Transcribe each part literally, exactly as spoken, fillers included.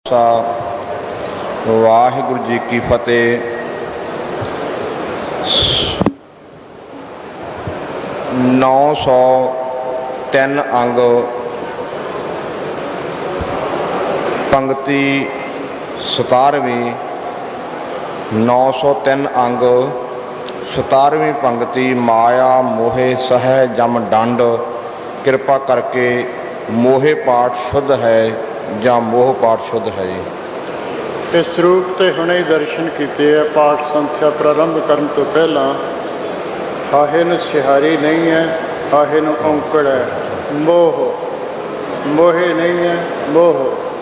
ਵਾਹਿਗੁਰੂ ਜੀ ਕੀ ਫਤਿਹ। ਨੌ ਸੌ ਤਿੰਨ ਅੰਗ ਪੰਗਤੀ ਸਤਾਰਵੀਂ ਨੌ ਸੌ ਤਿੰਨ ਅੰਗ ਸਤਾਰਵੀਂ ਪੰਗਤੀ। ਮਾਇਆ ਮੋਹੇ ਸਹਿ ਜਮ ਡੰਡ, ਕਿਰਪਾ ਕਰਕੇ ਮੋਹੇ ਪਾਠ ਸ਼ੁੱਧ ਹੈ ਜਾਂ ਮੋਹ ਪਾਠ ਸ਼ੁੱਧ ਹੈ ਜੀ। ਇਸ ਰੂਪ ਤੇ ਹੁਣੇ ਹੀ ਦਰਸ਼ਨ ਕੀਤੇ ਹੈ। ਪਾਠ ਸੰਥਿਆ ਪ੍ਰਾਰੰਭ ਕਰਨ ਤੋਂ ਪਹਿਲਾਂ ਹਾਹੇ ਨੂੰ ਸਿਹਾਰੀ ਨਹੀਂ ਹੈ, ਹਾਹੇ ਨੂੰ ਔਂਕੜ ਹੈ। ਮੋਹ ਮੋਹੇ ਨਹੀਂ ਹੈ, ਮੋਹ।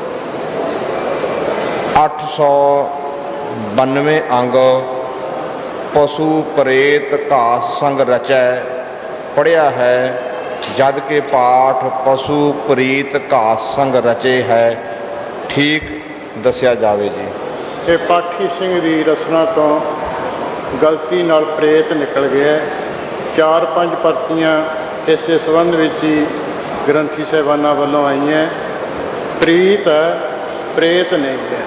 ਅੱਠ ਸੌ ਬਾਨਵੇਂ ਅੰਗ ਪਸ਼ੂ ਪ੍ਰੇਤ ਘਾਸ ਸੰਗ ਰਚੈ, ਪੜ੍ਹਿਆ ਹੈ ਜਦ ਕਿ ਪਾਠ ਪਸ਼ੂ ਪ੍ਰੀਤ ਘਾਸ ਸੰਗ ਰਚੇ ਹੈ, ਠੀਕ ਦੱਸਿਆ ਜਾਵੇ ਜੀ। ਇਹ ਪਾਠੀ ਸਿੰਘ ਦੀ ਰਸਨਾ ਤੋਂ ਗਲਤੀ ਨਾਲ ਪ੍ਰੇਤ ਨਿਕਲ ਗਿਆ। ਚਾਰ ਪੰਜ ਪਰਚੀਆਂ ਇਸੇ ਸੰਬੰਧ ਵਿੱਚ ਹੀ ਗ੍ਰੰਥੀ ਸਾਹਿਬਾਨਾਂ ਵੱਲੋਂ ਆਈਆਂ। ਪ੍ਰੀਤ ਹੈ, ਪ੍ਰੇਤ ਨਹੀਂ ਹੈ।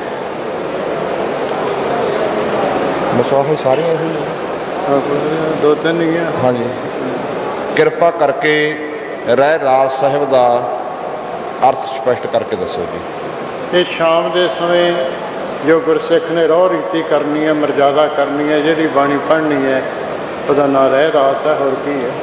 ਮਸਾਹੇ ਸਾਰੀਆਂ ਹੀ ਦੋ ਤਿੰਨ ਹੀ ਆ। ਹਾਂਜੀ। ਕਿਰਪਾ ਕਰਕੇ ਰਹਿ ਰਾਜ ਸਾਹਿਬ ਦਾ ਅਰਥ ਸਪਸ਼ਟ ਕਰਕੇ ਦੱਸੋ ਜੀ। ਇਹ ਸ਼ਾਮ ਦੇ ਸਮੇਂ ਜੋ ਗੁਰਸਿੱਖ ਨੇ ਰੋਹ ਰੀਤੀ ਕਰਨੀ ਹੈ, ਮਰਜ਼ਾਦਾ ਕਰਨੀ ਹੈ, ਜਿਹੜੀ ਬਾਣੀ ਪੜ੍ਹਨੀ ਹੈ, ਉਹਦਾ ਨਾਂ ਰਹਿ ਰਾਸ ਹੈ। ਹੋਰ ਕੀ ਹੈ?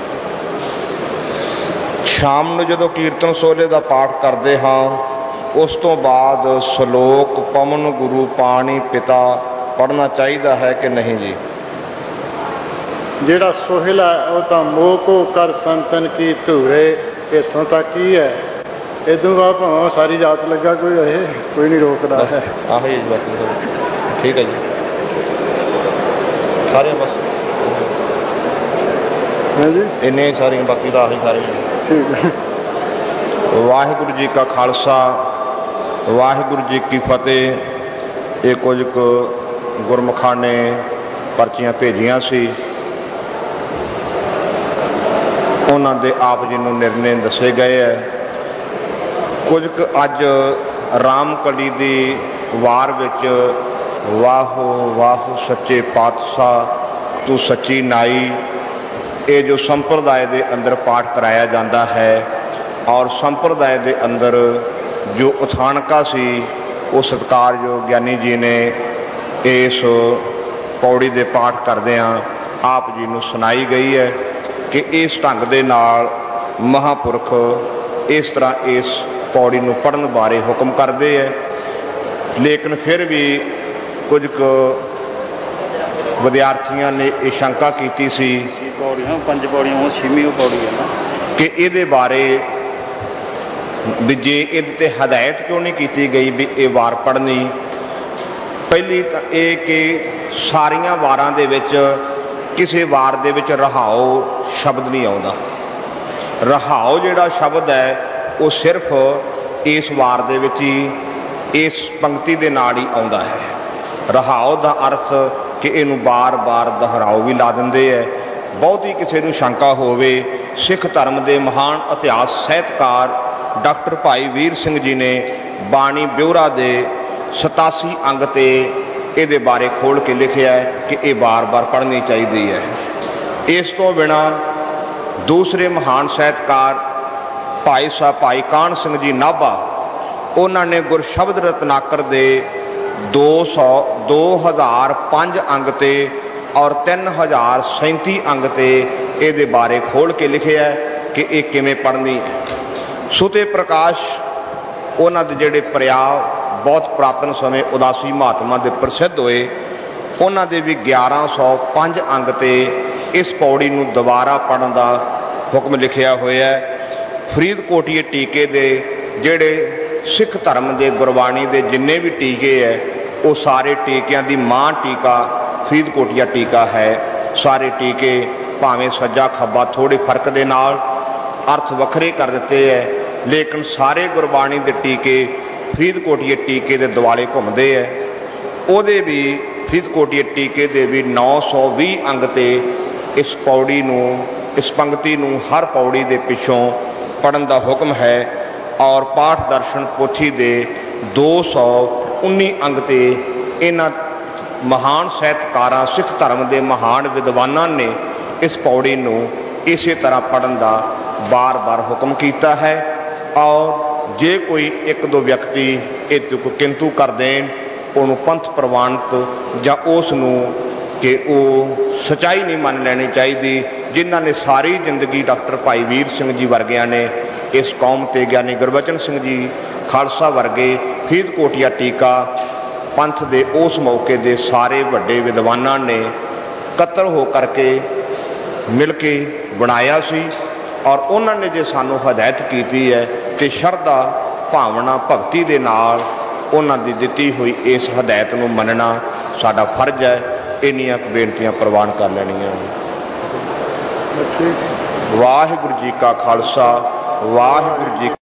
ਸ਼ਾਮ ਨੂੰ ਜਦੋਂ ਕੀਰਤਨ ਸੋਹਲੇ ਦਾ ਪਾਠ ਕਰਦੇ ਹਾਂ, ਉਸ ਤੋਂ ਬਾਅਦ ਸ਼ਲੋਕ ਪਵਨ ਗੁਰੂ ਪਾਣੀ ਪਿਤਾ ਪੜ੍ਹਨਾ ਚਾਹੀਦਾ ਹੈ ਕਿ ਨਹੀਂ ਜੀ? ਜਿਹੜਾ ਸੋਹਿਲਾ ਉਹ ਤਾਂ ਮੋਹ ਕੋ ਕਰ ਸੰਤਨ ਕੀ ਧੂਰੇ, ਇੱਥੋਂ ਤੱਕ ਹੀ ਹੈ। ਇਦੋਂ ਬਾਅਦ ਭਾਵੇਂ ਸਾਰੀ ਰਾਤ ਲੱਗਾ ਕੋਈ ਰਹੇ, ਕੋਈ ਨਹੀਂ ਰੋਕਦਾ ਹੈ। ਆਹੋ ਜੀ, ਬਸ ਠੀਕ ਹੈ ਜੀ। ਸਾਰੇ ਬਸ ਹਾਂਜੀ, ਇੰਨੇ ਹੀ ਸਾਰੀਆਂ, ਬਾਕੀ ਦਾ ਆਹੀ ਸਾਰੇ ਠੀਕ ਹੈ। ਵਾਹਿਗੁਰੂ ਜੀ ਕਾ ਖਾਲਸਾ, ਵਾਹਿਗੁਰੂ ਜੀ ਕੀ ਫਤਿਹ। ਇਹ ਕੁਝ ਕੁ ਗੁਰਮੁਖਾਂ ਨੇ ਪਰਚੀਆਂ ਭੇਜੀਆਂ ਸੀ, ਉਹਨਾਂ ਦੇ ਆਪ ਜੀ ਨੂੰ ਨਿਰਣੇ ਦੱਸੇ ਗਏ ਹੈ। ਕੁਝ ਕੁ ਅੱਜ ਰਾਮਕਲੀ ਦੀ ਵਾਰ ਵਿੱਚ ਵਾਹੋ ਵਾਹੋ ਸੱਚੇ ਪਾਤਸ਼ਾਹ ਤੂੰ ਸੱਚੀ ਨਾਈ, ਇਹ ਜੋ ਸੰਪਰਦਾਇ ਦੇ ਅੰਦਰ ਪਾਠ ਕਰਾਇਆ ਜਾਂਦਾ ਹੈ, ਔਰ ਸੰਪਰਦਾਇ ਦੇ ਅੰਦਰ ਜੋ ਉਥਾਨਕਾ ਸੀ ਉਹ ਸਤਿਕਾਰਯੋਗ ਗਿਆਨੀ ਜੀ ਨੇ ਇਸ ਪੌੜੀ ਦੇ ਪਾਠ ਕਰਦਿਆਂ ਆਪ ਜੀ ਨੂੰ ਸੁਣਾਈ ਗਈ ਹੈ ਕਿ ਇਸ ਢੰਗ ਦੇ ਨਾਲ ਮਹਾਂਪੁਰਖ ਇਸ ਤਰ੍ਹਾਂ ਇਸ ਪੌੜੀ ਨੂੰ ਪੜ੍ਹਨ ਬਾਰੇ ਹੁਕਮ ਕਰਦੇ ਹੈ। ਲੇਕਿਨ ਫਿਰ ਵੀ ਕੁਝ ਕੁ ਵਿਦਿਆਰਥੀਆਂ ਨੇ ਇਹ ਸ਼ੰਕਾ ਕੀਤੀ ਸੀ ਪੌੜੀਆਂ ਪੰਜ ਪੌੜੀਆਂ, ਉਹ ਛੇਵੀਂ ਪੌੜੀ ਹੈ ਨਾ, ਕਿ ਇਹਦੇ ਬਾਰੇ ਵੀ ਜੇ ਇਹਦੇ ਤੇ ਹਦਾਇਤ ਕਿਉਂ ਨਹੀਂ ਕੀਤੀ ਗਈ ਵੀ ਇਹ ਵਾਰ ਪੜ੍ਹਨੀ। ਪਹਿਲੀ ਤਾਂ ਇਹ ਕਿ ਸਾਰੀਆਂ ਵਾਰਾਂ ਦੇ ਵਿੱਚ ਕਿਸੇ ਵਾਰ ਦੇ ਵਿੱਚ ਰਹਾਓ ਸ਼ਬਦ ਨਹੀਂ ਆਉਂਦਾ। ਰਹਾਓ ਜਿਹੜਾ ਸ਼ਬਦ ਹੈ ਉਹ ਸਿਰਫ ਇਸ ਵਾਰ ਦੇ ਵਿੱਚ ਹੀ ਇਸ ਪੰਕਤੀ ਦੇ ਨਾਲ ਹੀ ਆਉਂਦਾ ਹੈ। ਰਹਾਓ ਦਾ ਅਰਥ ਕਿ ਇਹਨੂੰ ਬਾਰ-ਬਾਰ ਦੁਹਰਾਓ ਵੀ ਲਾ ਦਿੰਦੇ ਹੈ। ਬਹੁਤੀ ਕਿਸੇ ਨੂੰ ਸ਼ੰਕਾ ਹੋਵੇ, ਸਿੱਖ ਧਰਮ ਦੇ ਮਹਾਨ ਇਤਿਹਾਸ ਸਾਹਿਤਕਾਰ ਡਾਕਟਰ ਭਾਈ ਵੀਰ ਸਿੰਘ ਜੀ ਨੇ ਬਾਣੀ ਬਿਊਰਾ ਦੇ ਸਤਾਸੀ ਅੰਗ ਤੇ ਇਹਦੇ ਬਾਰੇ ਖੋਲ੍ਹ ਕੇ ਲਿਖਿਆ ਹੈ ਕਿ ਇਹ ਬਾਰ-ਬਾਰ ਪੜ੍ਹਨੀ ਚਾਹੀਦੀ ਹੈ। ਇਸ ਤੋਂ ਬਿਨਾਂ ਦੂਸਰੇ ਮਹਾਨ ਸਾਹਿਤਕਾਰ ਭਾਈ ਸਾਹਿਬ ਭਾਈ ਕਾਹਨ ਸਿੰਘ ਜੀ ਨਾਭਾ, ਉਹਨਾਂ ਨੇ ਗੁਰਸ਼ਬਦ ਰਤਨਾਕਰ ਦੇ ਦੋ ਸੌ ਦੋ ਹਜ਼ਾਰ ਪੰਜ ਅੰਗ ਤੇ ਔਰ ਤਿੰਨ ਹਜ਼ਾਰ ਸੈਂਤੀ ਅੰਗ ਤੇ ਇਹਦੇ ਬਾਰੇ ਖੋਲ੍ਹ ਕੇ ਲਿਖਿਆ ਕਿ ਇਹ ਕਿਵੇਂ ਪੜ੍ਹਨੀ ਹੈ। ਸੁਤੇ ਪ੍ਰਕਾਸ਼ ਉਹਨਾਂ ਦੇ ਜਿਹੜੇ ਪ੍ਰਯਾਗ ਬਹੁਤ ਪੁਰਾਤਨ ਸਮੇਂ ਉਦਾਸੀ ਮਹਾਤਮਾ ਦੇ ਪ੍ਰਸਿੱਧ ਹੋਏ, ਉਹਨਾਂ ਦੇ ਵੀ ਗਿਆਰਾਂ ਸੌ ਪੰਜ ਅੰਗ ਤੇ ਇਸ ਪੌੜੀ ਨੂੰ ਦੁਬਾਰਾ ਪੜ੍ਹਨ ਦਾ ਹੁਕਮ ਲਿਖਿਆ ਹੋਇਆ ਹੈ। ਫਰੀਦਕੋਟੀਏ ਟੀਕੇ ਦੇ ਜਿਹੜੇ ਸਿੱਖ ਧਰਮ ਦੇ ਗੁਰਬਾਣੀ ਦੇ ਜਿੰਨੇ ਵੀ ਟੀਕੇ ਹੈ, ਉਹ ਸਾਰੇ ਟੀਕਿਆਂ ਦੀ ਮਾਂ ਟੀਕਾ ਫਰੀਦਕੋਟੀਆ ਟੀਕਾ ਹੈ। ਸਾਰੇ ਟੀਕੇ ਭਾਵੇਂ ਸੱਜਾ ਖੱਬਾ ਥੋੜ੍ਹੇ ਫਰਕ ਦੇ ਨਾਲ ਅਰਥ ਵੱਖਰੇ ਕਰ ਦਿੱਤੇ ਹੈ, ਲੇਕਿਨ ਸਾਰੇ ਗੁਰਬਾਣੀ ਦੇ ਟੀਕੇ ਫਰੀਦਕੋਟੀਏ ਟੀਕੇ ਦੇ ਦੁਆਲੇ ਘੁੰਮਦੇ ਹੈ। ਉਹਦੇ ਵੀ ਫਰੀਦਕੋਟੀਏ ਟੀਕੇ ਦੇ ਵੀ ਨੌ ਸੌ ਵੀਹ ਅੰਗ ਤੇ ਇਸ ਪੌੜੀ ਨੂੰ, ਇਸ ਪੰਕਤੀ ਨੂੰ ਹਰ ਪੌੜੀ ਦੇ ਪਿੱਛੋਂ ਪੜ੍ਹਨ ਦਾ ਹੁਕਮ ਹੈ। ਔਰ ਪਾਠ ਦਰਸ਼ਨ ਪੋਥੀ ਦੇ ਦੋ ਸੌ उन्नी अंग ते इन्हां महान ਸਾਹਿਤਕਾਰਾਂ सिख धर्म के महान विद्वानां ने इस पौड़ी नूं इसे तरह पढ़न का बार बार हुक्म किया है। और जे कोई एक दो व्यक्ति इस कोई किंतु कर देन उन्होंने पंथ प्रवानित या उस नूं कि वो सच्चाई नहीं मान लैनी चाहिए। जिन्हां ने सारी जिंदगी डॉक्टर भाई वीर सिंह जी वर्गियां ने इस कौम ते ज्ञानी गुरबचन सिंह जी खालसा वर्गे फरीदकोटिया टीका पंथ दे उस मौके दे सारे वड्डे विद्वानां ने कतर हो करके मिल के बनाया सी। और उन्होंने जे सानू हदायत की है कि शरधा भावना भगती दे नाल उन्हां दी दिती हुई इस हदायत नूं मनना साडा फर्ज है। इन्नियां बेनतियां प्रवान कर लैणियां। वाहिगुरू जी का खालसा वाहिगुरू जी